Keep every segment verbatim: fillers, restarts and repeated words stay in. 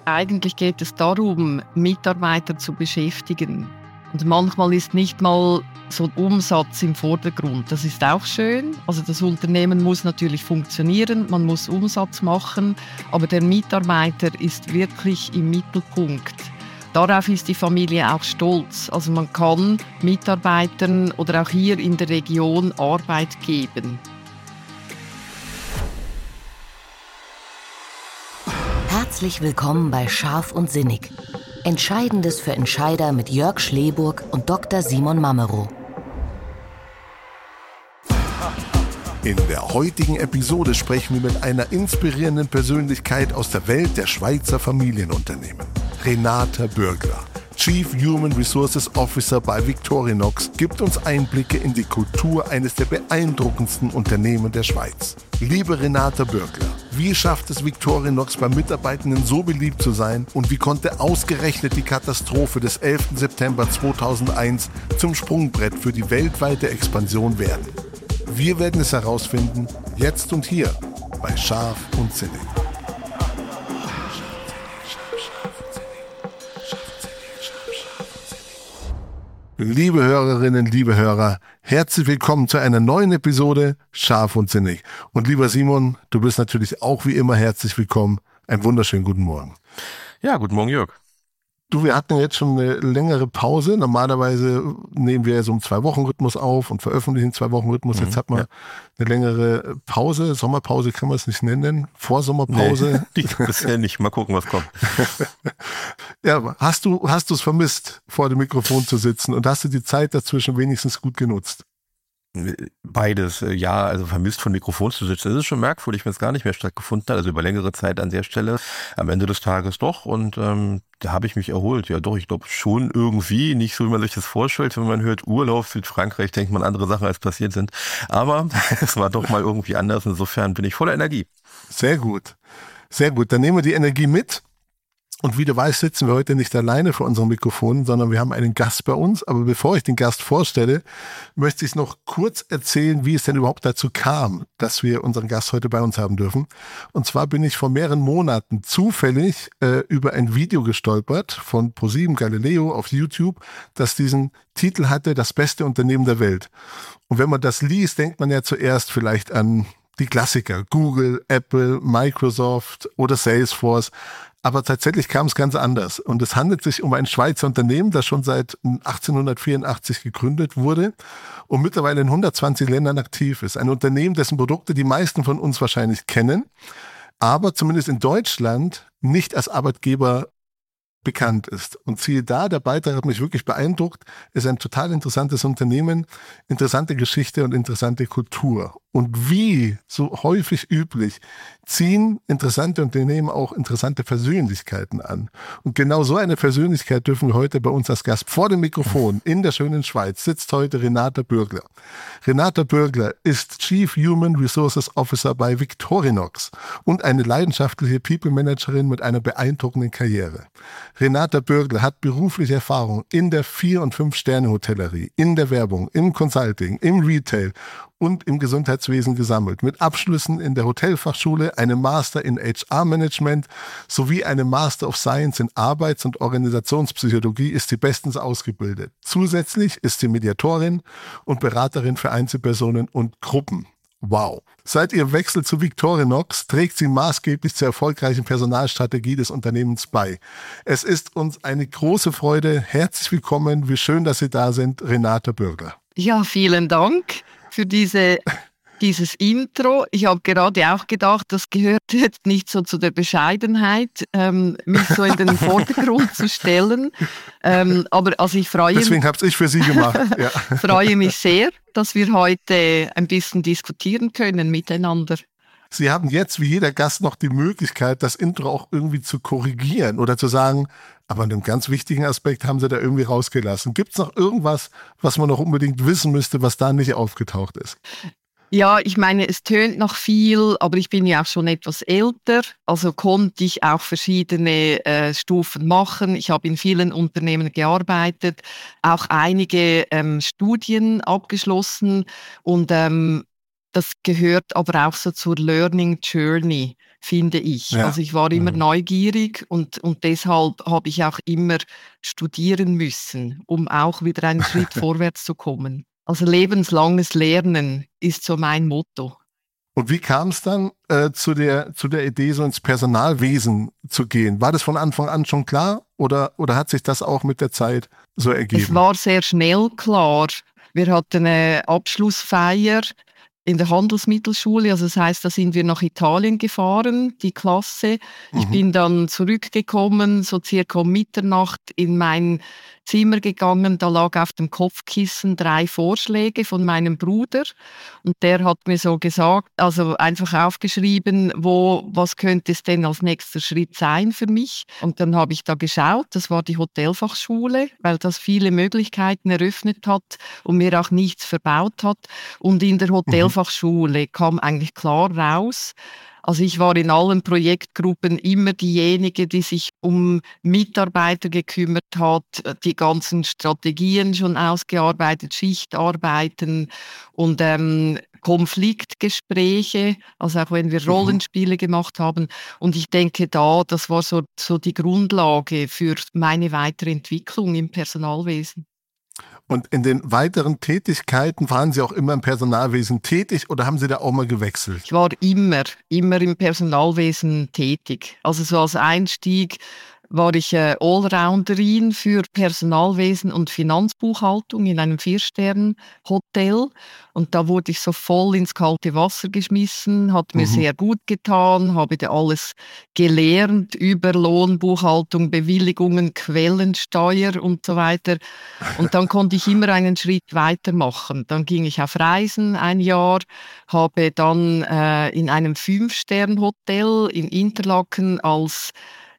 Eigentlich geht es darum, Mitarbeiter zu beschäftigen. Und manchmal ist nicht mal so ein Umsatz im Vordergrund. Das ist auch schön. Also das Unternehmen muss natürlich funktionieren, man muss Umsatz machen, aber der Mitarbeiter ist wirklich im Mittelpunkt. Darauf ist die Familie auch stolz. Also man kann Mitarbeitern oder auch hier in der Region Arbeit geben. Herzlich willkommen bei Scharf und Sinnig. Entscheidendes für Entscheider mit Jörg Schleburg und Doktor Simon Mamero. In der heutigen Episode sprechen wir mit einer inspirierenden Persönlichkeit aus der Welt der Schweizer Familienunternehmen. Renata Bürgler, Chief Human Resources Officer bei Victorinox, gibt uns Einblicke in die Kultur eines der beeindruckendsten Unternehmen der Schweiz. Liebe Renata Bürgler, wie schafft es Victorinox bei Mitarbeitenden so beliebt zu sein und wie konnte ausgerechnet die Katastrophe des elften September zweitausendeins zum Sprungbrett für die weltweite Expansion werden? Wir werden es herausfinden, jetzt und hier bei Scharf und Sinnig. Liebe Hörerinnen, liebe Hörer, herzlich willkommen zu einer neuen Episode Scharf und Sinnig. Und lieber Simon, du bist natürlich auch wie immer herzlich willkommen. Einen wunderschönen guten Morgen. Ja, guten Morgen, Jörg. Du, wir hatten jetzt schon eine längere Pause. Normalerweise nehmen wir so einen Zwei-Wochen-Rhythmus auf und veröffentlichen einen Zwei-Wochen-Rhythmus. Jetzt mhm, hat man ja. eine längere Pause. Sommerpause kann man es nicht nennen. Vorsommerpause. Nee, bisher nicht. Mal gucken, was kommt. Ja, hast du, hast du es vermisst, vor dem Mikrofon zu sitzen und hast du die Zeit dazwischen wenigstens gut genutzt? Beides, ja, also vermisst von Mikrofon zu sitzen. Das ist schon merkwürdig, wenn es gar nicht mehr stattgefunden hat, also über längere Zeit an der Stelle, am Ende des Tages doch und ähm, da habe ich mich erholt. Ja doch, ich glaube schon irgendwie, nicht so wie man sich das vorstellt, wenn man hört Urlaub, Südfrankreich, denkt man andere Sachen als passiert sind, aber es war doch mal irgendwie anders, insofern bin ich voller Energie. Sehr gut, sehr gut, dann nehmen wir die Energie mit. Und wie du weißt, sitzen wir heute nicht alleine vor unserem Mikrofon, sondern wir haben einen Gast bei uns. Aber bevor ich den Gast vorstelle, möchte ich noch kurz erzählen, wie es denn überhaupt dazu kam, dass wir unseren Gast heute bei uns haben dürfen. Und zwar bin ich vor mehreren Monaten zufällig äh, über ein Video gestolpert von ProSieben Galileo auf YouTube, das diesen Titel hatte, das beste Unternehmen der Welt. Und wenn man das liest, denkt man ja zuerst vielleicht an die Klassiker, Google, Apple, Microsoft oder Salesforce. Aber tatsächlich kam es ganz anders. Und es handelt sich um ein Schweizer Unternehmen, das schon seit achtzehnhundertvierundachtzig gegründet wurde und mittlerweile in hundertzwanzig Ländern aktiv ist. Ein Unternehmen, dessen Produkte die meisten von uns wahrscheinlich kennen, aber zumindest in Deutschland nicht als Arbeitgeber bekannt ist. Und siehe da, der Beitrag hat mich wirklich beeindruckt. Ist ein total interessantes Unternehmen, interessante Geschichte und interessante Kultur. Und wie so häufig üblich, ziehen interessante Unternehmen auch interessante Persönlichkeiten an. Und genau so eine Persönlichkeit dürfen wir heute bei uns als Gast vor dem Mikrofon in der schönen Schweiz sitzt heute Renata Bürgler. Renata Bürgler ist Chief Human Resources Officer bei Victorinox und eine leidenschaftliche People Managerin mit einer beeindruckenden Karriere. Renata Bürgler hat berufliche Erfahrung in der Vier- und Fünf-Sterne-Hotellerie, in der Werbung, im Consulting, im Retail und im Gesundheitswesen gesammelt. Mit Abschlüssen in der Hotelfachschule, einem Master in H R-Management sowie einem Master of Science in Arbeits- und Organisationspsychologie ist sie bestens ausgebildet. Zusätzlich ist sie Mediatorin und Beraterin für Einzelpersonen und Gruppen. Wow. Seit ihrem Wechsel zu Victorinox trägt sie maßgeblich zur erfolgreichen Personalstrategie des Unternehmens bei. Es ist uns eine große Freude. Herzlich willkommen. Wie schön, dass Sie da sind, Renata Bürgler. Ja, vielen Dank für diese, dieses Intro. Ich habe gerade auch gedacht, das gehört jetzt nicht so zu der Bescheidenheit, ähm, mich so in den Vordergrund zu stellen. Ähm, aber also ich freue mich. Deswegen habe ich für Sie gemacht. Ja. freue mich sehr, dass wir heute ein bisschen diskutieren können miteinander. Sie haben jetzt wie jeder Gast noch die Möglichkeit, das Intro auch irgendwie zu korrigieren oder zu sagen, aber einen ganz wichtigen Aspekt haben Sie da irgendwie rausgelassen. Gibt es noch irgendwas, was man noch unbedingt wissen müsste, was da nicht aufgetaucht ist? Ja, ich meine, es tönt noch viel, aber ich bin ja auch schon etwas älter, also konnte ich auch verschiedene äh, Stufen machen. Ich habe in vielen Unternehmen gearbeitet, auch einige ähm, Studien abgeschlossen und ähm, das gehört aber auch so zur Learning Journey. finde ich. Ja. Also ich war immer Mhm. neugierig und, und deshalb habe ich auch immer studieren müssen, um auch wieder einen Schritt vorwärts zu kommen. Also lebenslanges Lernen ist so mein Motto. Und wie kam es dann äh, zu der zu der Idee, so ins Personalwesen zu gehen? War das von Anfang an schon klar oder, oder hat sich das auch mit der Zeit so ergeben? Es war sehr schnell klar. Wir hatten eine Abschlussfeier in der Handelsmittelschule, also das heißt, da sind wir nach Italien gefahren, die Klasse. Ich Mhm. bin dann zurückgekommen, so circa um Mitternacht in mein Zimmer gegangen, da lag auf dem Kopfkissen drei Vorschläge von meinem Bruder und der hat mir so gesagt, also einfach aufgeschrieben, wo, was könnte es denn als nächster Schritt sein für mich? Und dann habe ich da geschaut, das war die Hotelfachschule, weil das viele Möglichkeiten eröffnet hat und mir auch nichts verbaut hat. Und in der Hotelfachschule kam eigentlich klar raus, also ich war in allen Projektgruppen immer diejenige, die sich um Mitarbeiter gekümmert hat, die ganzen Strategien schon ausgearbeitet, Schichtarbeiten und ähm, Konfliktgespräche, also auch wenn wir Rollenspiele gemacht haben. Und ich denke da, das war so, so die Grundlage für meine weitere Entwicklung im Personalwesen. Und in den weiteren Tätigkeiten waren Sie auch immer im Personalwesen tätig oder haben Sie da auch mal gewechselt? Ich war immer, immer im Personalwesen tätig. Also so als Einstieg war ich äh, Allrounderin für Personalwesen und Finanzbuchhaltung in einem Vier-Sterne-Hotel. Und da wurde ich so voll ins kalte Wasser geschmissen, hat mir Mhm. sehr gut getan, habe da alles gelernt über Lohnbuchhaltung, Bewilligungen, Quellensteuer und so weiter. Und dann konnte ich immer einen Schritt weitermachen. Dann ging ich auf Reisen ein Jahr, habe dann äh, in einem Fünf-Sterne-Hotel in Interlaken als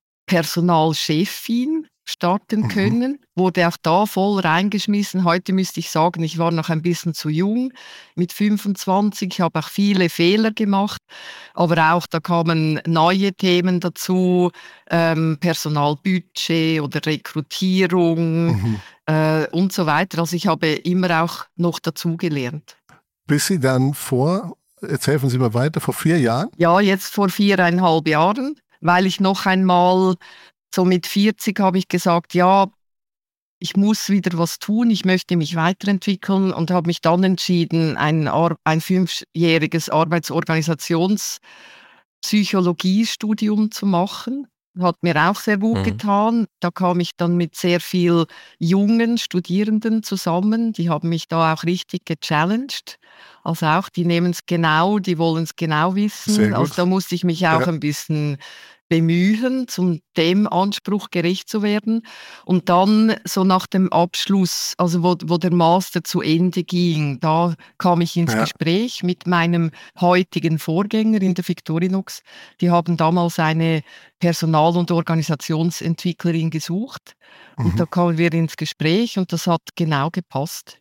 Personalchefin starten Mhm. können, wurde auch da voll reingeschmissen. Heute müsste ich sagen, ich war noch ein bisschen zu jung mit fünfundzwanzig. Ich habe auch viele Fehler gemacht, aber auch da kamen neue Themen dazu, ähm, Personalbudget oder Rekrutierung Mhm. äh, und so weiter. Also ich habe immer auch noch dazugelernt. Bis Sie dann vor, jetzt helfen Sie mir weiter, vor vier Jahren? Ja, jetzt vor viereinhalb Jahren, weil ich noch einmal, so mit vierzig habe ich gesagt, ja, ich muss wieder was tun, ich möchte mich weiterentwickeln und habe mich dann entschieden, ein, Ar- ein fünfjähriges Arbeitsorganisationspsychologiestudium zu machen. Hat mir auch sehr gut Mhm. getan. Da kam ich dann mit sehr viel jungen Studierenden zusammen. Die haben mich da auch richtig gechallenged. Also auch, die nehmen es genau, die wollen es genau wissen. Sehr gut. Also da musste ich mich auch Ja. ein bisschen bemühen, zum dem Anspruch gerecht zu werden. Und dann so nach dem Abschluss, also wo, wo der Master zu Ende ging, da kam ich ins Ja. Gespräch mit meinem heutigen Vorgänger in der Victorinox. Die haben damals eine Personal- und Organisationsentwicklerin gesucht. Und Mhm. da kamen wir ins Gespräch und das hat genau gepasst.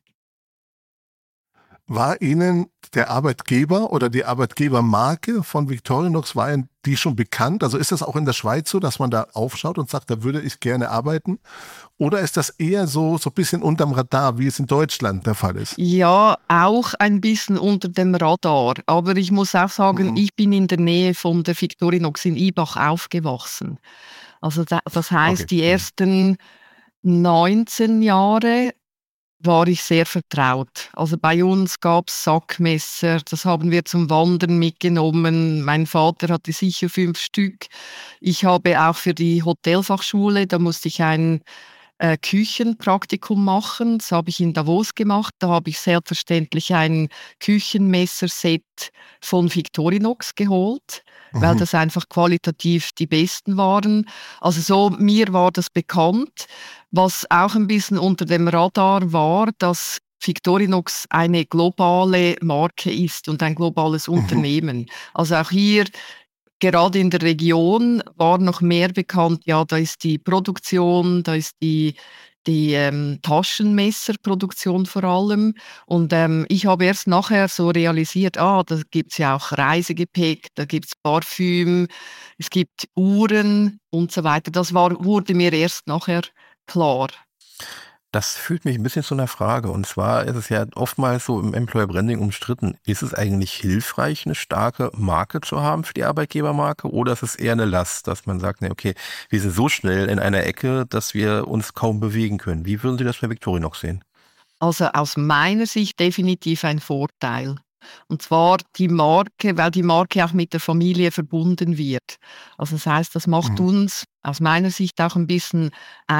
War Ihnen der Arbeitgeber oder die Arbeitgebermarke von Victorinox, war Ihnen die schon bekannt? Also ist das auch in der Schweiz so, dass man da aufschaut und sagt, da würde ich gerne arbeiten? Oder ist das eher so, so ein bisschen unterm Radar, wie es in Deutschland der Fall ist? Ja, auch ein bisschen unter dem Radar. Aber ich muss auch sagen, Mhm. ich bin in der Nähe von der Victorinox in Ibach aufgewachsen. Also da, das heißt, Okay. die ersten neunzehn Jahre war ich sehr vertraut. Also bei uns gab es Sackmesser, das haben wir zum Wandern mitgenommen. Mein Vater hatte sicher fünf Stück. Ich habe auch für die Hotelfachschule, da musste ich ein äh, Küchenpraktikum machen. Das habe ich in Davos gemacht. Da habe ich selbstverständlich ein Küchenmesserset von Victorinox geholt, weil Mhm. das einfach qualitativ die besten waren. Also so, mir war das bekannt. Was auch ein bisschen unter dem Radar war, dass Victorinox eine globale Marke ist und ein globales Mhm. Unternehmen. Also auch hier, gerade in der Region, war noch mehr bekannt, ja, da ist die Produktion, da ist die, die ähm, Taschenmesserproduktion vor allem. Und ähm, ich habe erst nachher so realisiert, ah, da gibt es ja auch Reisegepäck, da gibt es Parfüm, es gibt Uhren und so weiter. Das war, wurde mir erst nachher klar. Das führt mich ein bisschen zu einer Frage. Und zwar ist es ja oftmals so im Employer Branding umstritten. Ist es eigentlich hilfreich, eine starke Marke zu haben für die Arbeitgebermarke? Oder ist es eher eine Last, dass man sagt, nee, okay, wir sind so schnell in einer Ecke, dass wir uns kaum bewegen können? Wie würden Sie das bei Victorinox sehen? Also aus meiner Sicht definitiv ein Vorteil. Und zwar die Marke, weil die Marke auch mit der Familie verbunden wird. Also das heißt, das macht Mhm. uns aus meiner Sicht auch ein bisschen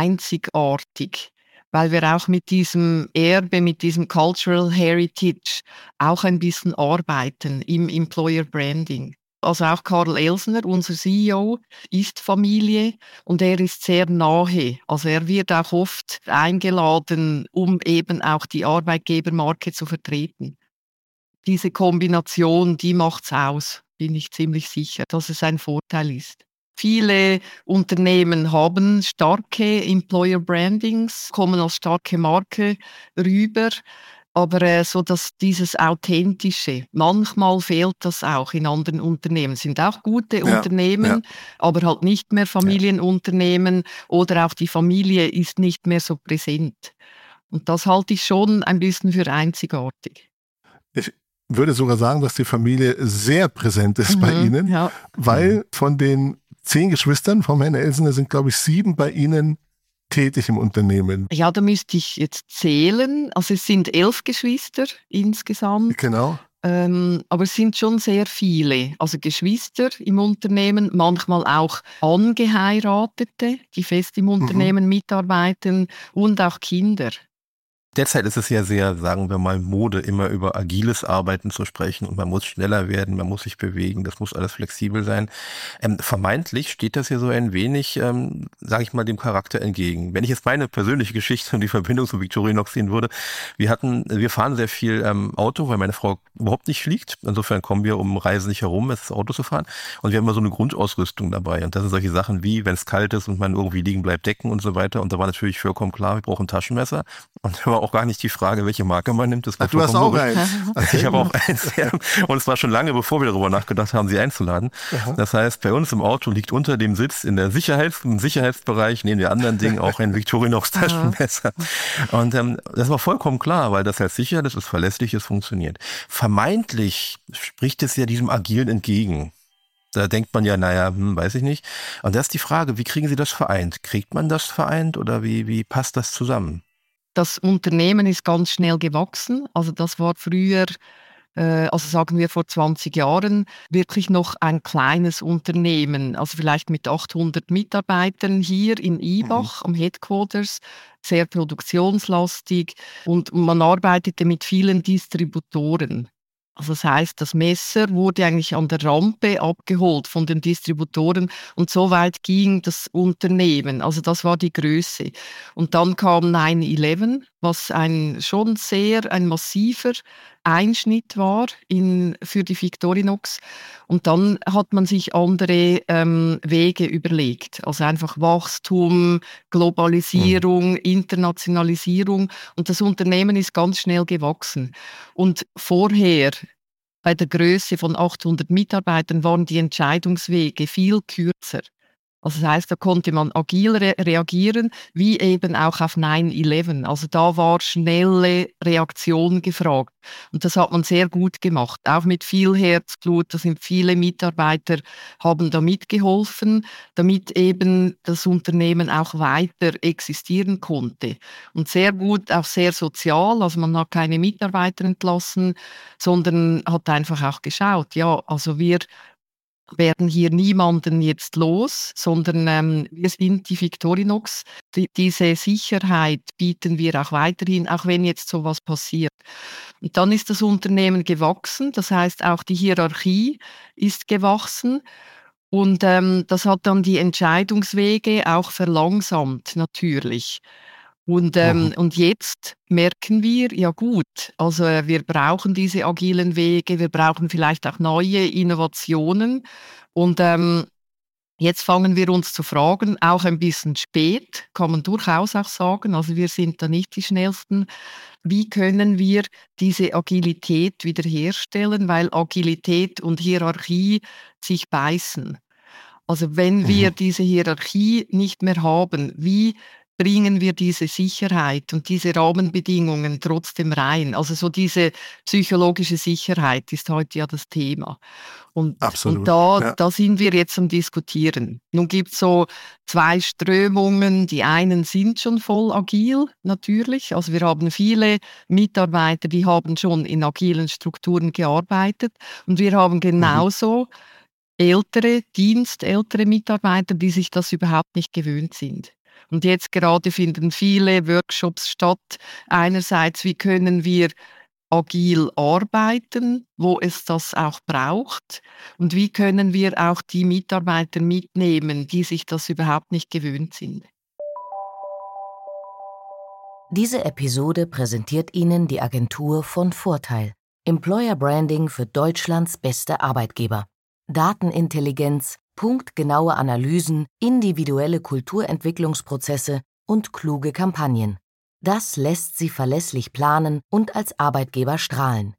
einzigartig, weil wir auch mit diesem Erbe, mit diesem Cultural Heritage auch ein bisschen arbeiten im Employer Branding. Also auch Karl Elsner, unser C E O, ist Familie und er ist sehr nahe. Also er wird auch oft eingeladen, um eben auch die Arbeitgebermarke zu vertreten. Diese Kombination, die macht's aus, bin ich ziemlich sicher, dass es ein Vorteil ist. Viele Unternehmen haben starke Employer Brandings, kommen als starke Marke rüber, aber äh, so dass dieses Authentische, manchmal fehlt das auch in anderen Unternehmen. Es sind auch gute Ja, Unternehmen, ja. aber halt nicht mehr Familienunternehmen oder auch die Familie ist nicht mehr so präsent. Und das halte ich schon ein bisschen für einzigartig. Ich würde sogar sagen, dass die Familie sehr präsent ist bei Mhm, Ihnen, ja. weil von den zehn Geschwistern vom Herrn Elsner sind, glaube ich, sieben bei Ihnen tätig im Unternehmen. Ja, da müsste ich jetzt zählen. Also es sind elf Geschwister insgesamt, Genau. ähm, aber es sind schon sehr viele. Also Geschwister im Unternehmen, manchmal auch Angeheiratete, die fest im Unternehmen mitarbeiten und auch Kinder. Derzeit ist es ja sehr, sagen wir mal, Mode, immer über agiles Arbeiten zu sprechen und man muss schneller werden, man muss sich bewegen, das muss alles flexibel sein. Ähm, vermeintlich steht das ja so ein wenig, ähm, sage ich mal, dem Charakter entgegen. Wenn ich jetzt meine persönliche Geschichte und die Verbindung zu Victorinox sehen würde, wir hatten, wir fahren sehr viel ähm, Auto, weil meine Frau überhaupt nicht fliegt. Insofern kommen wir um Reisen nicht herum, es ist Auto zu fahren. Und wir haben immer so eine Grundausrüstung dabei. Und das sind solche Sachen wie, wenn es kalt ist und man irgendwie liegen bleibt, Decken und so weiter. Und da war natürlich vollkommen klar, wir brauchen ein Taschenmesser. Und da war auch gar nicht die Frage, welche Marke man nimmt. Das war Ach, du hast auch eins. Ich habe auch eins, ja. Und es war schon lange, bevor wir darüber nachgedacht haben, sie einzuladen. Aha. Das heißt, bei uns im Auto liegt unter dem Sitz in der Sicherheits-, im Sicherheitsbereich, neben den anderen Dingen, auch ein Victorinox Taschenmesser. Und ähm, das war vollkommen klar, weil das halt sicher, das ist verlässlich, es funktioniert. Vermeintlich spricht es ja diesem Agilen entgegen. Da denkt man ja, naja, hm, weiß ich nicht. Und da ist die Frage, wie kriegen Sie das vereint? Kriegt man das vereint oder wie, wie passt das zusammen? Das Unternehmen ist ganz schnell gewachsen. Also das war früher, äh, also sagen wir vor zwanzig Jahren, wirklich noch ein kleines Unternehmen. Also vielleicht mit achthundert Mitarbeitern hier in Ibach am Headquarters, sehr produktionslastig und man arbeitete mit vielen Distributoren. Also das heißt, das Messer wurde eigentlich an der Rampe abgeholt von den Distributoren und so weit ging das Unternehmen. Also das war die Größe. Und dann kam nine eleven, was ein schon sehr ein massiver Einschnitt war in, für die Victorinox. Und dann hat man sich andere ähm, Wege überlegt. Also einfach Wachstum, Globalisierung, mhm. Internationalisierung. Und das Unternehmen ist ganz schnell gewachsen. Und vorher, bei der Größe von achthundert Mitarbeitern, waren die Entscheidungswege viel kürzer. Also das heißt, da konnte man agil re- reagieren, wie eben auch auf nine eleven. Also da war schnelle Reaktion gefragt. Und das hat man sehr gut gemacht, auch mit viel Herzblut. Da sind viele Mitarbeiter, haben da mitgeholfen, damit eben das Unternehmen auch weiter existieren konnte. Und sehr gut, auch sehr sozial. Also man hat keine Mitarbeiter entlassen, sondern hat einfach auch geschaut, ja, also wir werden hier niemanden jetzt los, sondern ähm, wir sind die Victorinox. Die, diese Sicherheit bieten wir auch weiterhin, auch wenn jetzt sowas passiert. Und dann ist das Unternehmen gewachsen, das heißt auch die Hierarchie ist gewachsen und ähm, das hat dann die Entscheidungswege auch verlangsamt natürlich. Und, ähm, Mhm. und jetzt merken wir, ja gut, also äh, wir brauchen diese agilen Wege, wir brauchen vielleicht auch neue Innovationen. Und ähm, jetzt fangen wir uns zu fragen, auch ein bisschen spät, kann man durchaus auch sagen, also wir sind da nicht die Schnellsten. Wie können wir diese Agilität wiederherstellen, weil Agilität und Hierarchie sich beißen. Also wenn wir Mhm. diese Hierarchie nicht mehr haben, wie bringen wir diese Sicherheit und diese Rahmenbedingungen trotzdem rein? Also so diese psychologische Sicherheit ist heute ja das Thema. Und, Absolut, und da, ja. da sind wir jetzt am Diskutieren. Nun gibt es so zwei Strömungen. Die einen sind schon voll agil, natürlich. Also wir haben viele Mitarbeiter, die haben schon in agilen Strukturen gearbeitet. Und wir haben genauso mhm. ältere, dienstältere Mitarbeiter, die sich das überhaupt nicht gewöhnt sind. Und jetzt gerade finden viele Workshops statt. Einerseits, wie können wir agil arbeiten, wo es das auch braucht? Und wie können wir auch die Mitarbeiter mitnehmen, die sich das überhaupt nicht gewöhnt sind? Diese Episode präsentiert Ihnen die Agentur von Vorteil. Employer Branding für Deutschlands beste Arbeitgeber. Datenintelligenz, punktgenaue Analysen, individuelle Kulturentwicklungsprozesse und kluge Kampagnen. Das lässt Sie verlässlich planen und als Arbeitgeber strahlen.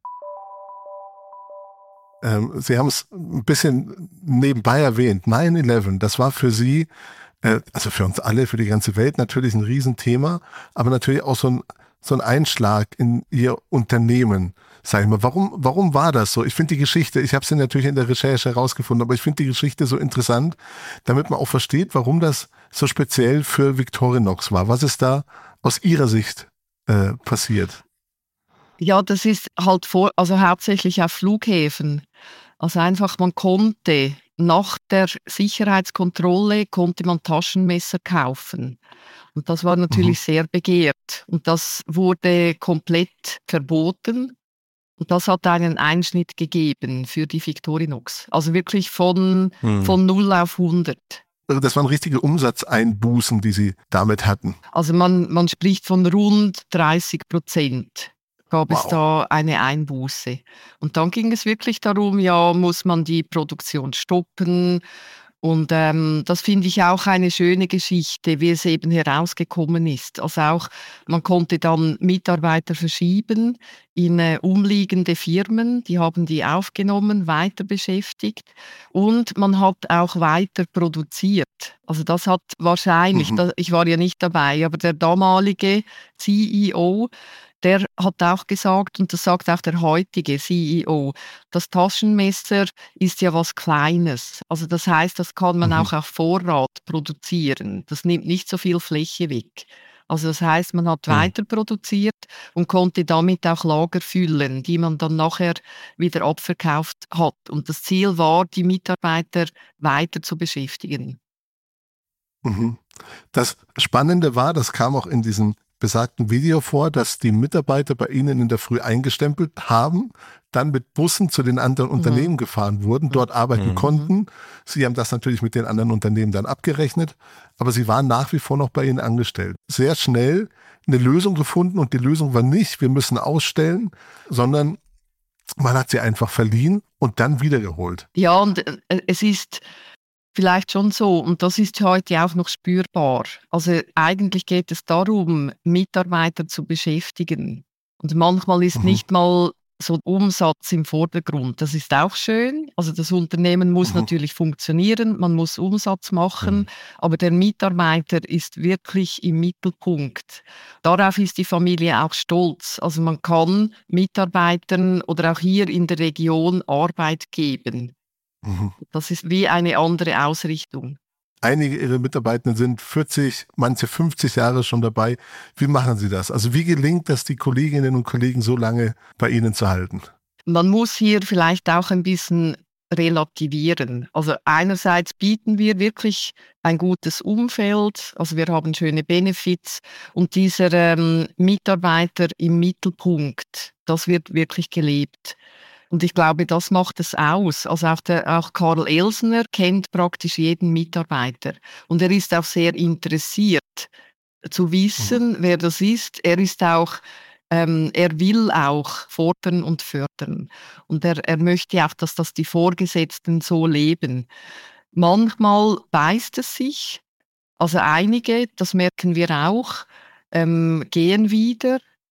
Ähm, Sie haben es ein bisschen nebenbei erwähnt. neun elf, das war für Sie, äh, also für uns alle, für die ganze Welt natürlich ein Riesenthema, aber natürlich auch so ein, so ein Einschlag in Ihr Unternehmen. Sag ich mal, warum, warum war das so? Ich finde die Geschichte, ich habe sie natürlich in der Recherche herausgefunden, aber ich finde die Geschichte so interessant, damit man auch versteht, warum das so speziell für Victorinox war. Was ist da aus Ihrer Sicht äh, passiert? Ja, das ist halt vor, also hauptsächlich auf Flughäfen. Also einfach, man konnte nach der Sicherheitskontrolle konnte man Taschenmesser kaufen. Und das war natürlich mhm. sehr begehrt. Und das wurde komplett verboten. Und das hat einen Einschnitt gegeben für die Victorinox. Also wirklich von, hm. von null auf hundert. Das waren richtige Umsatzeinbußen, die Sie damit hatten. Also man, man spricht von rund dreißig Prozent gab wow. es da eine Einbuße. Und dann ging es wirklich darum, ja, muss man die Produktion stoppen? Und ähm, das finde ich auch eine schöne Geschichte, wie es eben herausgekommen ist. Also auch, man konnte dann Mitarbeiter verschieben in äh, umliegende Firmen, die haben die aufgenommen, weiter beschäftigt und man hat auch weiter produziert. Also das hat wahrscheinlich, mhm. das, ich war ja nicht dabei, aber der damalige C E O, der hat auch gesagt, und das sagt auch der heutige C E O, das Taschenmesser ist ja was Kleines. Also das heißt, das kann man mhm. auch auf Vorrat produzieren. Das nimmt nicht so viel Fläche weg. Also das heißt, man hat mhm. weiter produziert und konnte damit auch Lager füllen, die man dann nachher wieder abverkauft hat. Und das Ziel war, die Mitarbeiter weiter zu beschäftigen. Mhm. Das Spannende war, das kam auch in diesem besagten Video vor, dass die Mitarbeiter bei Ihnen in der Früh eingestempelt haben, dann mit Bussen zu den anderen mhm. Unternehmen gefahren wurden, dort arbeiten mhm. konnten. Sie haben das natürlich mit den anderen Unternehmen dann abgerechnet, aber Sie waren nach wie vor noch bei Ihnen angestellt. Sehr schnell eine Lösung gefunden und die Lösung war nicht, wir müssen ausstellen, sondern man hat sie einfach verliehen und dann wiedergeholt. Ja, und es ist vielleicht schon so, und das ist heute auch noch spürbar. Also eigentlich geht es darum, Mitarbeiter zu beschäftigen. Und manchmal ist mhm. nicht mal so Umsatz im Vordergrund. Das ist auch schön. Also das Unternehmen muss mhm. natürlich funktionieren, man muss Umsatz machen, mhm. aber der Mitarbeiter ist wirklich im Mittelpunkt. Darauf ist die Familie auch stolz. Also man kann Mitarbeitern oder auch hier in der Region Arbeit geben. Das ist wie eine andere Ausrichtung. Einige Ihrer Mitarbeitenden sind vierzig, manche fünfzig Jahre schon dabei. Wie machen Sie das? Also wie gelingt das, die Kolleginnen und Kollegen so lange bei Ihnen zu halten? Man muss hier vielleicht auch ein bisschen relativieren. Also einerseits bieten wir wirklich ein gutes Umfeld, also wir haben schöne Benefits und dieser ähm, Mitarbeiter im Mittelpunkt, das wird wirklich gelebt. Und ich glaube, das macht es aus. Also auch, der, auch Karl Elsner kennt praktisch jeden Mitarbeiter. Und er ist auch sehr interessiert zu wissen, mhm. wer das ist. Er ist auch, ähm, er will auch fordern und fördern. Und er, er möchte auch, dass das die Vorgesetzten so leben. Manchmal beißt es sich. Also einige, das merken wir auch, ähm, gehen wieder,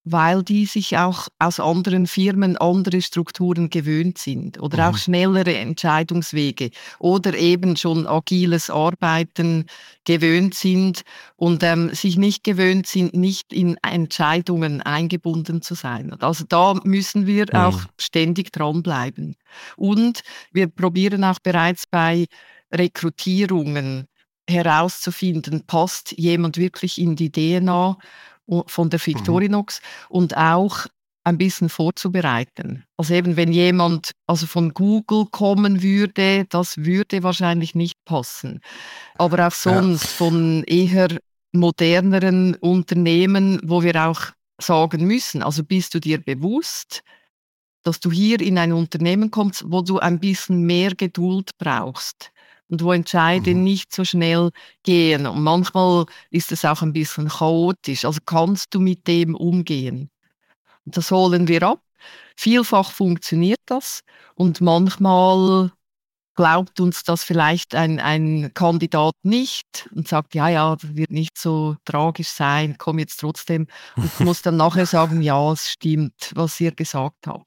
weil die sich auch aus anderen Firmen andere Strukturen gewöhnt sind oder Mhm. auch schnellere Entscheidungswege oder eben schon agiles Arbeiten gewöhnt sind und ähm, sich nicht gewöhnt sind, nicht in Entscheidungen eingebunden zu sein. Also da müssen wir Mhm. auch ständig dranbleiben. Und wir probieren auch bereits bei Rekrutierungen herauszufinden, passt jemand wirklich in die D N A von der Victorinox und auch ein bisschen vorzubereiten. Also eben, wenn jemand also von Google kommen würde, das würde wahrscheinlich nicht passen. Aber auch sonst von eher moderneren Unternehmen, wo wir auch sagen müssen, also bist du dir bewusst, dass du hier in ein Unternehmen kommst, wo du ein bisschen mehr Geduld brauchst und wo Entscheide Mhm. nicht so schnell gehen. Und manchmal ist es auch ein bisschen chaotisch. Also kannst du mit dem umgehen? Und das holen wir ab. Vielfach funktioniert das und manchmal glaubt uns das vielleicht ein, ein Kandidat nicht und sagt, ja, ja, das wird nicht so tragisch sein, komm jetzt trotzdem. Und muss dann nachher sagen, ja, es stimmt, was ihr gesagt habt.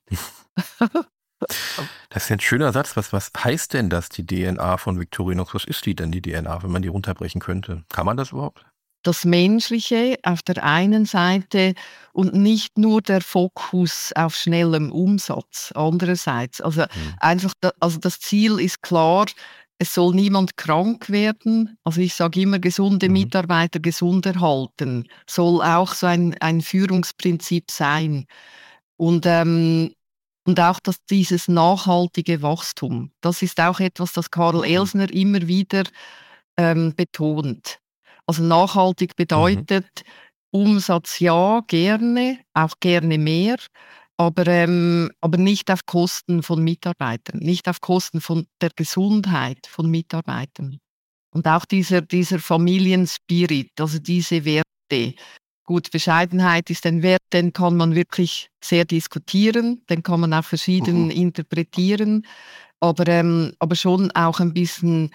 Das ist ja ein schöner Satz. Was, was heißt denn das, die D N A von Victorinox? Was ist die denn, die D N A, wenn man die runterbrechen könnte? Kann man das überhaupt? Das Menschliche auf der einen Seite und nicht nur der Fokus auf schnellem Umsatz andererseits. Also Mhm. einfach, da, also das Ziel ist klar, es soll niemand krank werden. Also ich sage immer, gesunde Mhm. Mitarbeiter gesund erhalten, soll auch so ein, ein Führungsprinzip sein. Und, ähm, und auch dass dieses nachhaltige Wachstum, das ist auch etwas, das Karl Elsner immer wieder ähm, betont. Also nachhaltig Mhm. bedeutet Umsatz ja, gerne, auch gerne mehr, aber, ähm, aber nicht auf Kosten von Mitarbeitern, nicht auf Kosten von der Gesundheit von Mitarbeitern. Und auch dieser, dieser Familienspirit, also diese Werte. Gut, Bescheidenheit ist ein Wert, den kann man wirklich sehr diskutieren, den kann man auch verschieden Mhm. interpretieren, aber, ähm, aber schon auch ein bisschen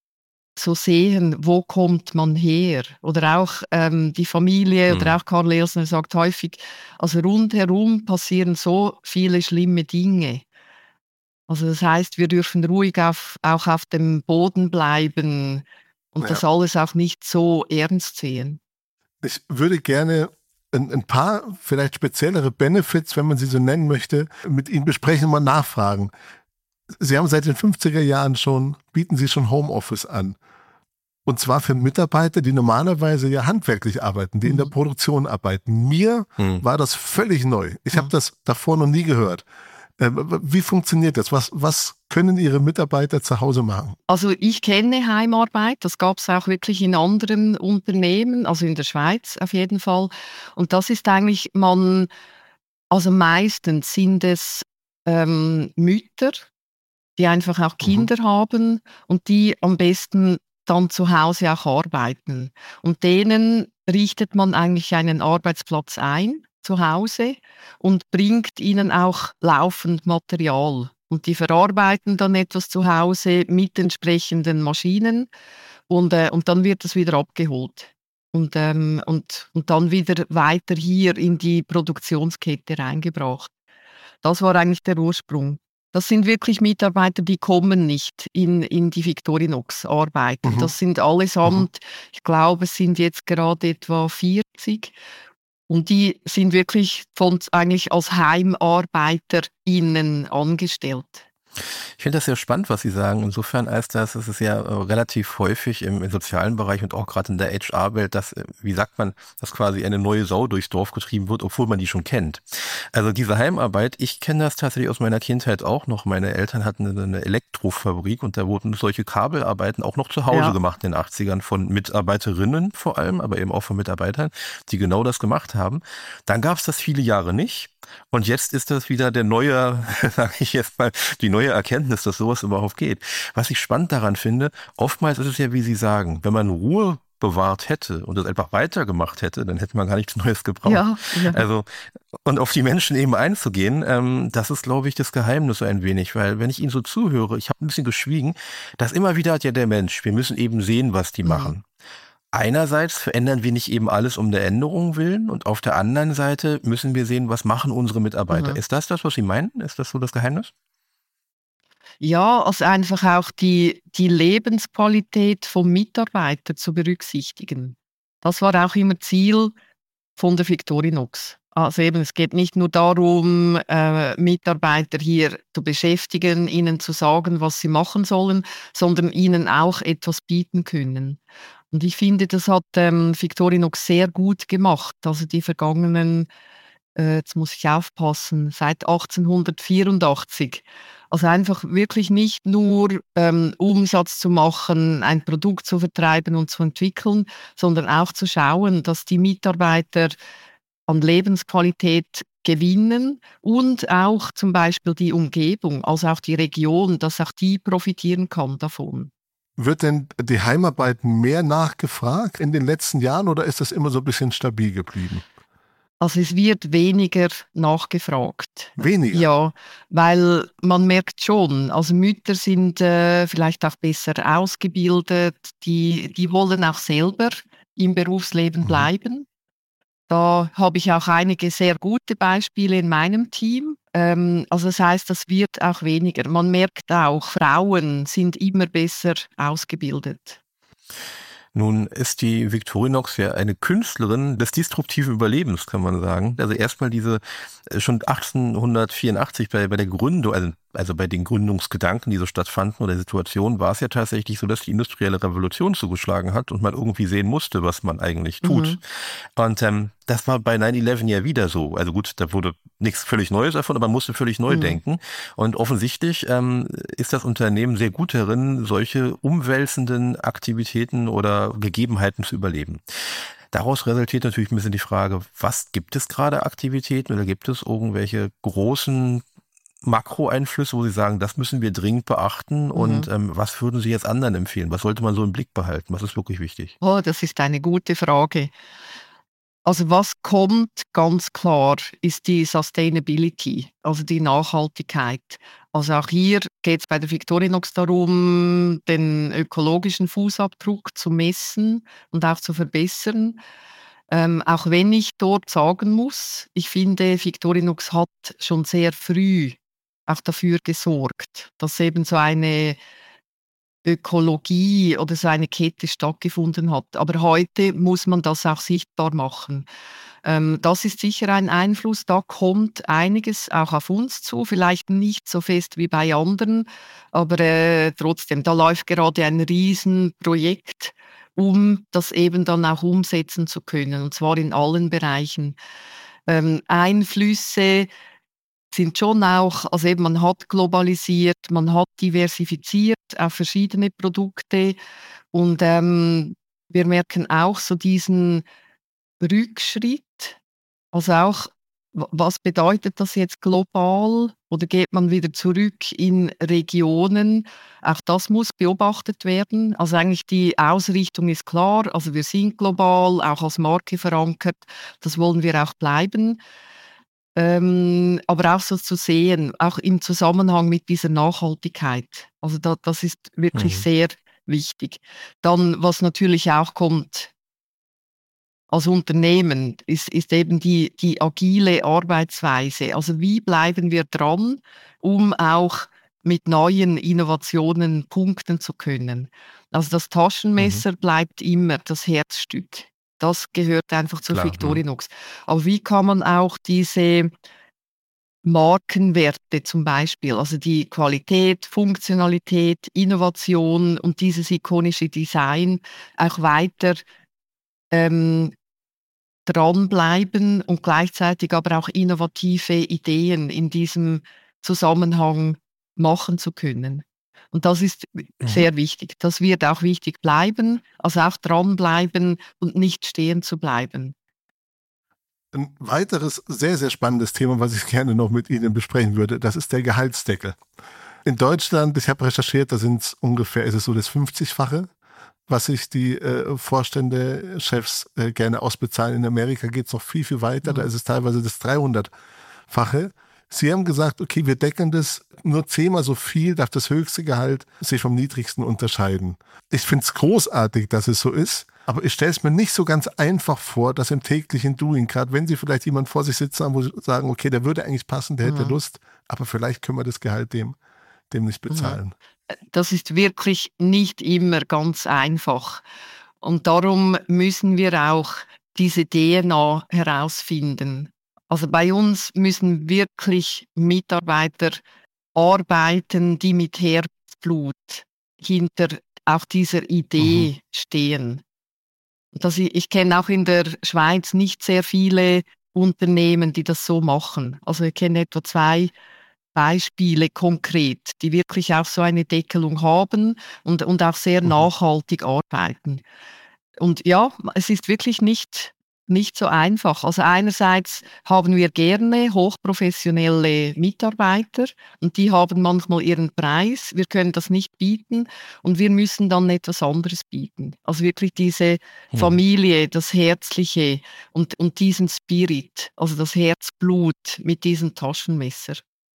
so sehen, wo kommt man her? Oder auch ähm, die Familie oder Mhm. auch Karl Elsner sagt häufig, also rundherum passieren so viele schlimme Dinge. Also das heißt, wir dürfen ruhig auf, auch auf dem Boden bleiben und Ja. das alles auch nicht so ernst sehen. Ich würde gerne ein, ein paar vielleicht speziellere Benefits, wenn man sie so nennen möchte, mit Ihnen besprechen und mal nachfragen. Sie haben seit den fünfziger Jahren schon, bieten Sie schon Homeoffice an. Und zwar für Mitarbeiter, die normalerweise ja handwerklich arbeiten, die in der Mhm. Produktion arbeiten. Mir Mhm. war das völlig neu. Ich Mhm. habe das davor noch nie gehört. Äh, Wie funktioniert das? Was, was können Ihre Mitarbeiter zu Hause machen? Also ich kenne Heimarbeit, das gab es auch wirklich in anderen Unternehmen, also in der Schweiz auf jeden Fall. Und das ist eigentlich, man, also meistens sind es ähm, Mütter, die einfach auch Mhm. Kinder haben und die am besten dann zu Hause auch arbeiten. Und denen richtet man eigentlich einen Arbeitsplatz ein zu Hause und bringt ihnen auch laufend Material. Und die verarbeiten dann etwas zu Hause mit entsprechenden Maschinen und, äh, und dann wird es wieder abgeholt. Und, ähm, und, und dann wieder weiter hier in die Produktionskette reingebracht. Das war eigentlich der Ursprung. Das sind wirklich Mitarbeiter, die kommen nicht in, in die Victorinox arbeiten. Mhm. Das sind Mhm. allesamt, ich glaube, es sind jetzt gerade etwa vierzig. Und die sind wirklich von, eigentlich als HeimarbeiterInnen angestellt. Ich finde das sehr spannend, was Sie sagen. Insofern als das, es ist ja äh, relativ häufig im, im sozialen Bereich und auch gerade in der H R-Welt, dass, äh, wie sagt man, dass quasi eine neue Sau durchs Dorf getrieben wird, obwohl man die schon kennt. Also diese Heimarbeit, ich kenne das tatsächlich aus meiner Kindheit auch noch. Meine Eltern hatten eine, eine Elektrofabrik und da wurden solche Kabelarbeiten auch noch zu Hause Ja. gemacht in den achtzigern von Mitarbeiterinnen vor allem, aber eben auch von Mitarbeitern, die genau das gemacht haben. Dann gab es das viele Jahre nicht. Und jetzt ist das wieder der neue, sage ich jetzt mal, die neue Erkenntnis, dass sowas überhaupt geht. Was ich spannend daran finde, oftmals ist es ja, wie Sie sagen, wenn man Ruhe bewahrt hätte und das einfach weitergemacht hätte, dann hätte man gar nichts Neues gebraucht. Ja, ja. Also, und auf die Menschen eben einzugehen, ähm, das ist, glaube ich, das Geheimnis so ein wenig, weil wenn ich Ihnen so zuhöre, ich habe ein bisschen geschwiegen, dass immer wieder hat ja der Mensch, wir müssen eben sehen, was die Mhm. machen. einerseits verändern wir nicht eben alles um der Änderung willen und auf der anderen Seite müssen wir sehen, was machen unsere Mitarbeiter. Mhm. Ist das das, was Sie meinen? Ist das so das Geheimnis? Ja, also einfach auch die, die Lebensqualität vom Mitarbeiter zu berücksichtigen. Das war auch immer Ziel von der Victorinox. Also eben, es geht nicht nur darum, äh, Mitarbeiter hier zu beschäftigen, ihnen zu sagen, was sie machen sollen, sondern ihnen auch etwas bieten können. Und ich finde, das hat ähm, Victorinox sehr gut gemacht. Also die vergangenen, äh, jetzt muss ich aufpassen, seit achtzehnhundertvierundachtzig. Also einfach wirklich nicht nur ähm, Umsatz zu machen, ein Produkt zu vertreiben und zu entwickeln, sondern auch zu schauen, dass die Mitarbeiter an Lebensqualität gewinnen und auch zum Beispiel die Umgebung, also auch die Region, dass auch die profitieren kann davon. Wird denn die Heimarbeit mehr nachgefragt in den letzten Jahren oder ist das immer so ein bisschen stabil geblieben? Also es wird weniger nachgefragt. Weniger? Ja, weil man merkt schon, also Mütter sind äh, vielleicht auch besser ausgebildet, die, die wollen auch selber im Berufsleben mhm. bleiben. Da habe ich auch einige sehr gute Beispiele in meinem Team. Ähm, also das heißt, das wird auch weniger. Man merkt auch, Frauen sind immer besser ausgebildet. Nun ist die Victorinox ja eine Künstlerin des disruptiven Überlebens, kann man sagen. Also erstmal diese, schon achtzehnhundertvierundachtzig bei, bei der Gründung, also, also bei den Gründungsgedanken, die so stattfanden oder der Situation, war es ja tatsächlich so, dass die industrielle Revolution zugeschlagen hat und man irgendwie sehen musste, was man eigentlich tut. Mhm. Und ähm, das war bei nine eleven ja wieder so. Also gut, da wurde nichts völlig Neues davon, aber man musste völlig neu mhm. denken. Und offensichtlich ähm, ist das Unternehmen sehr gut darin, solche umwälzenden Aktivitäten oder Gegebenheiten zu überleben. Daraus resultiert natürlich ein bisschen die Frage, was gibt es gerade Aktivitäten oder gibt es irgendwelche großen Makroeinflüsse, wo Sie sagen, das müssen wir dringend beachten mhm. und ähm, was würden Sie jetzt anderen empfehlen? Was sollte man so im Blick behalten? Was ist wirklich wichtig? Oh, das ist eine gute Frage. Also was kommt ganz klar, ist die Sustainability, also die Nachhaltigkeit. Also auch hier geht es bei der Victorinox darum, den ökologischen Fußabdruck zu messen und auch zu verbessern. Ähm, auch wenn ich dort sagen muss, ich finde, Victorinox hat schon sehr früh auch dafür gesorgt, dass eben so eine Ökologie oder so eine Kette stattgefunden hat. Aber heute muss man das auch sichtbar machen. Ähm, das ist sicher ein Einfluss. Da kommt einiges auch auf uns zu. Vielleicht nicht so fest wie bei anderen, aber äh, trotzdem, da läuft gerade ein Riesenprojekt, um das eben dann auch umsetzen zu können. Und zwar in allen Bereichen. Ähm, Einflüsse sind schon auch, also eben man hat globalisiert, man hat diversifiziert auf verschiedene Produkte und ähm, wir merken auch so diesen Rückschritt, also auch, was bedeutet das jetzt global oder geht man wieder zurück in Regionen? Auch das muss beobachtet werden. Also eigentlich die Ausrichtung ist klar, also wir sind global, auch als Marke verankert, das wollen wir auch bleiben. Ähm, aber auch so zu sehen, auch im Zusammenhang mit dieser Nachhaltigkeit. Also da, das ist wirklich mhm. sehr wichtig. Dann, was natürlich auch kommt als Unternehmen, ist, ist eben die, die agile Arbeitsweise. Also wie bleiben wir dran, um auch mit neuen Innovationen punkten zu können. Also das Taschenmesser mhm. bleibt immer das Herzstück. Das gehört einfach zur Klar, Victorinox. Ja. Aber wie kann man auch diese Markenwerte zum Beispiel, also die Qualität, Funktionalität, Innovation und dieses ikonische Design auch weiter ähm, dranbleiben und gleichzeitig aber auch innovative Ideen in diesem Zusammenhang machen zu können. Und das ist mhm. sehr wichtig. Das wird auch wichtig bleiben, also auch dranbleiben und nicht stehen zu bleiben. Ein weiteres sehr, sehr spannendes Thema, was ich gerne noch mit Ihnen besprechen würde, das ist der Gehaltsdeckel. In Deutschland, ich habe recherchiert, da sind es ungefähr, ist es so das fünfzigfache, was sich die äh, Vorstände, Chefs äh, gerne ausbezahlen. In Amerika geht es noch viel, viel weiter, mhm. da ist es teilweise das dreihundertfache. Sie haben gesagt, okay, wir decken das nur zehnmal so viel, darf das höchste Gehalt sich vom niedrigsten unterscheiden. Ich finde es großartig, dass es so ist, aber ich stelle es mir nicht so ganz einfach vor, dass im täglichen Doing, gerade wenn Sie vielleicht jemanden vor sich sitzen haben, wo Sie sagen, okay, der würde eigentlich passen, der hätte Mhm. Lust, aber vielleicht können wir das Gehalt dem, dem nicht bezahlen. Das ist wirklich nicht immer ganz einfach. Und darum müssen wir auch diese D N A herausfinden. Also bei uns müssen wirklich Mitarbeiter arbeiten, die mit Herzblut hinter auch dieser Idee Mhm. stehen. Das, ich ich kenne auch in der Schweiz nicht sehr viele Unternehmen, die das so machen. Also ich kenne etwa zwei Beispiele konkret, die wirklich auch so eine Deckelung haben und, und auch sehr Mhm. nachhaltig arbeiten. Und ja, es ist wirklich nicht, nicht so einfach. Also einerseits haben wir gerne hochprofessionelle Mitarbeiter und die haben manchmal ihren Preis. Wir können das nicht bieten und wir müssen dann etwas anderes bieten. Also wirklich diese Hm. Familie, das Herzliche und, und diesen Spirit, also das Herzblut mit diesem Taschenmesser.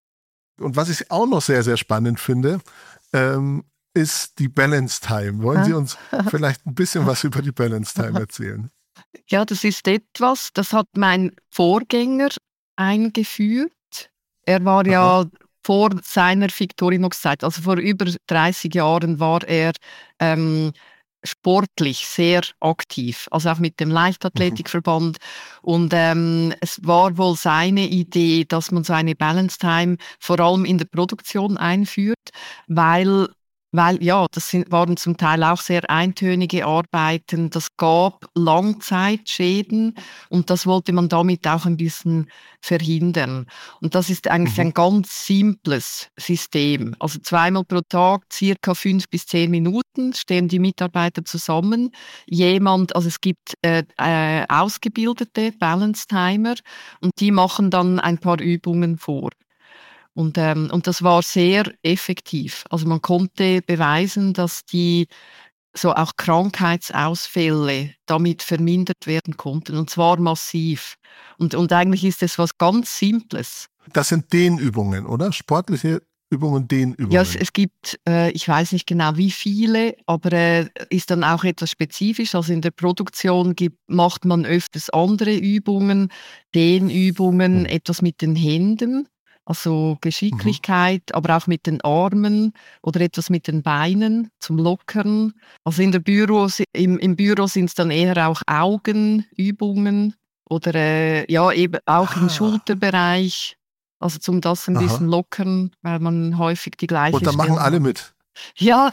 Und was ich auch noch sehr, sehr spannend finde, ähm, ist die Balance Time. Wollen Sie uns vielleicht ein bisschen was über die Balance Time erzählen? Ja, das ist etwas, das hat mein Vorgänger eingeführt. Er war Aha. ja vor seiner Victorinox-Zeit, also vor über dreißig Jahren, war er ähm, sportlich sehr aktiv, also auch mit dem Leichtathletikverband. Und ähm, es war wohl seine Idee, dass man so eine Balance Time vor allem in der Produktion einführt, weil Weil ja, das sind, waren zum Teil auch sehr eintönige Arbeiten. Das gab Langzeitschäden und das wollte man damit auch ein bisschen verhindern. Und das ist eigentlich Mhm. ein ganz simples System. Also zweimal pro Tag, circa fünf bis zehn Minuten, stehen die Mitarbeiter zusammen. Jemand, also es gibt äh, äh, ausgebildete Balance-Timer und die machen dann ein paar Übungen vor. Und, ähm, und das war sehr effektiv. Also man konnte beweisen, dass die so auch Krankheitsausfälle damit vermindert werden konnten. Und zwar massiv. Und, und eigentlich ist es was ganz Simples. Das sind Dehnübungen, oder? Sportliche Übungen, Dehnübungen. Ja, es, es gibt, äh, ich weiß nicht genau wie viele, aber äh, ist dann auch etwas spezifisch. Also in der Produktion gibt, macht man öfters andere Übungen, Dehnübungen, Hm. etwas mit den Händen. Also Geschicklichkeit, aber auch mit den Armen oder etwas mit den Beinen zum Lockern. Also in der Büro, im, im Büro sind es dann eher auch Augenübungen oder äh, ja eben auch im Ah. Schulterbereich. Also zum das ein Aha. bisschen lockern, weil man häufig die gleiche Und da machen Stellung alle hat. mit. Ja,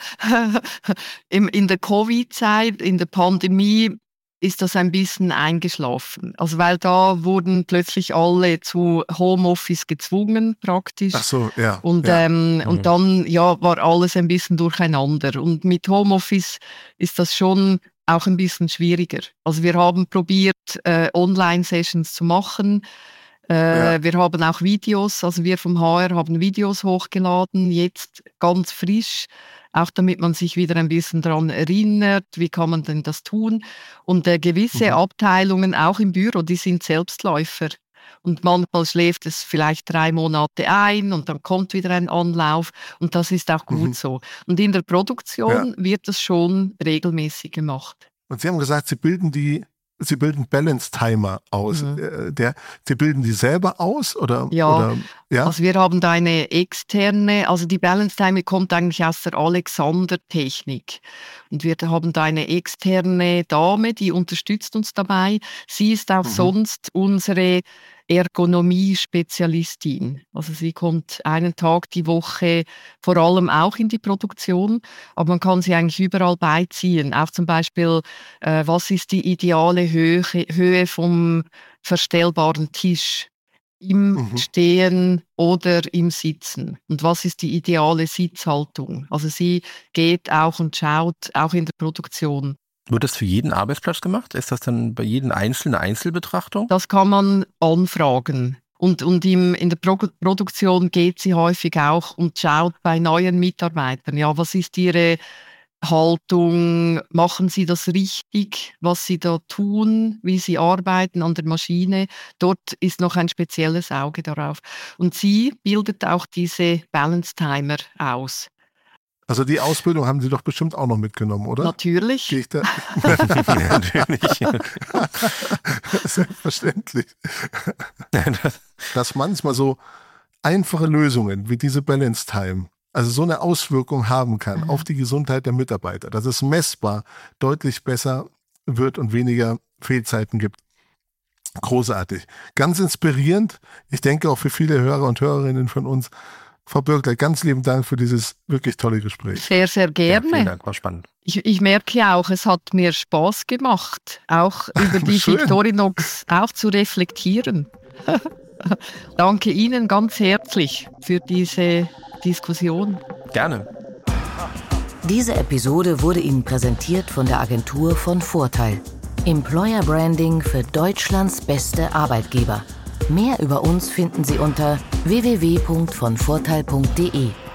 im, in der Covid-Zeit, in der Pandemie ist das ein bisschen eingeschlafen. Also weil da wurden plötzlich alle zu Homeoffice gezwungen praktisch. Ach so, ja. Und, ja. ähm, Mhm. und dann ja, war alles ein bisschen durcheinander. Und mit Homeoffice ist das schon auch ein bisschen schwieriger. Also wir haben probiert, äh, Online-Sessions zu machen. Äh, Ja. Wir haben auch Videos, also wir vom H R haben Videos hochgeladen, jetzt ganz frisch, auch damit man sich wieder ein bisschen daran erinnert, wie kann man denn das tun. Und äh, gewisse Mhm. Abteilungen, auch im Büro, die sind Selbstläufer. Und manchmal schläft es vielleicht drei Monate ein und dann kommt wieder ein Anlauf und das ist auch gut Mhm. so. Und in der Produktion wird das schon regelmäßig gemacht. Und Sie haben gesagt, Sie bilden die, Sie bilden Balance-Timer aus. Mhm. Äh, Der, Sie bilden die selber aus oder? Ja, oder, ja? Also wir haben da eine externe, also die Balance Time kommt eigentlich aus der Alexander-Technik. Und wir haben da eine externe Dame, die unterstützt uns dabei. Sie ist auch Mhm. sonst unsere Ergonomie-Spezialistin. Also sie kommt einen Tag die Woche vor allem auch in die Produktion, aber man kann sie eigentlich überall beiziehen. Auch zum Beispiel, äh, was ist die ideale Höhe, Höhe vom verstellbaren Tisch? Im Mhm. Stehen oder im Sitzen. Und was ist die ideale Sitzhaltung? Also sie geht auch und schaut auch in der Produktion. Wird das für jeden Arbeitsplatz gemacht? Ist das dann bei jedem Einzelnen eine Einzelbetrachtung? Das kann man anfragen. Und, und im, in der Pro Produktion geht sie häufig auch und schaut bei neuen Mitarbeitern, ja, was ist ihre Haltung, machen Sie das richtig, was Sie da tun, wie Sie arbeiten an der Maschine. Dort ist noch ein spezielles Auge darauf. Und sie bildet auch diese Balance Timer aus. Also die Ausbildung haben Sie doch bestimmt auch noch mitgenommen, oder? Natürlich. Gehe ich da? Natürlich. Selbstverständlich. Dass manchmal so einfache Lösungen wie diese Balance Time, also so eine Auswirkung haben kann mhm. auf die Gesundheit der Mitarbeiter, dass es messbar deutlich besser wird und weniger Fehlzeiten gibt. Großartig. Ganz inspirierend. Ich denke auch für viele Hörer und Hörerinnen von uns. Frau Bürgler, ganz lieben Dank für dieses wirklich tolle Gespräch. Sehr, sehr gerne. Ja, vielen Dank, war spannend. Ich, ich merke auch, es hat mir Spaß gemacht, auch über die Victorinox auch zu reflektieren. Danke Ihnen ganz herzlich für diese Diskussion. Gerne. Diese Episode wurde Ihnen präsentiert von der Agentur von Vorteil. Employer Branding für Deutschlands beste Arbeitgeber. Mehr über uns finden Sie unter w w w punkt von vorteil punkt d e.